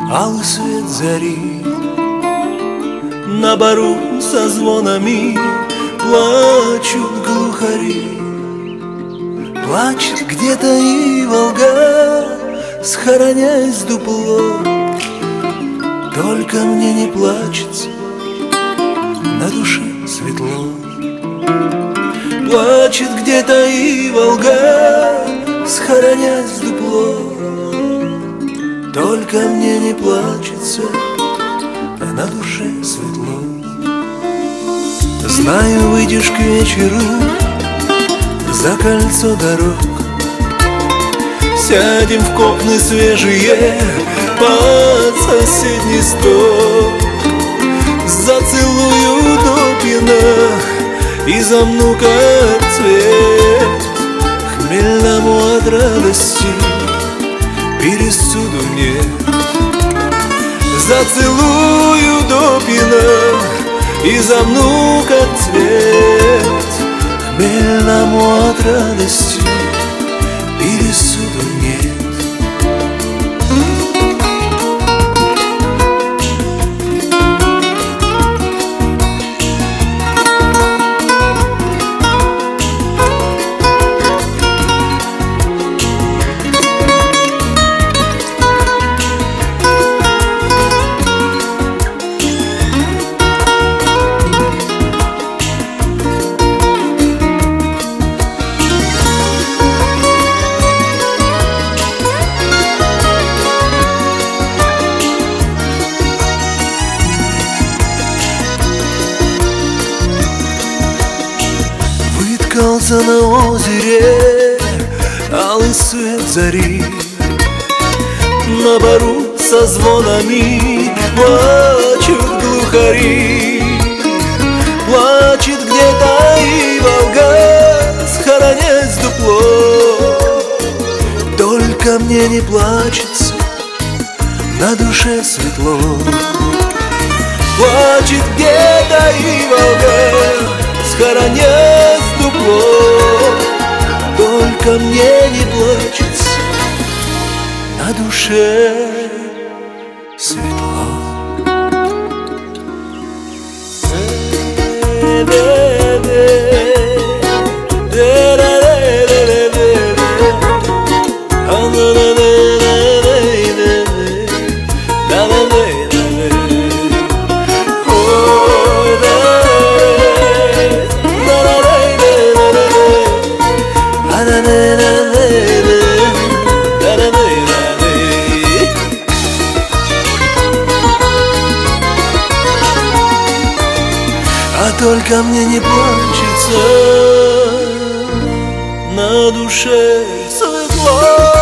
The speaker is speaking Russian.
алый свет зари. На бару со звонами плачут глухари. Плачет где-то и Волга, схоронясь в дупло. Только мне не плачется, на душе светло. Плачет где-то и Волга, схоронясь в дупло. Только мне не плачется, а на душе светло. Знаю, выйдешь к вечеру за кольцо дорог, сядем в копны свежие под соседний стол. Зацелую до пьяна и замну как цвет, хмельному от радости пересуду нет. Зацелую до пьяна и замну как цвет, хмельному от радости пересуду нет. Выткался на озере алый свет зари. На бару со звонами плачут глухари. Плачет где-то и Волга, схоронясь в дупло. Только мне не плачется, на душе светло. Плачет где-то и Волга, схоронясь в дупло. Только мне не плачется, на душе светло. А только мне не плачется, на душе светло.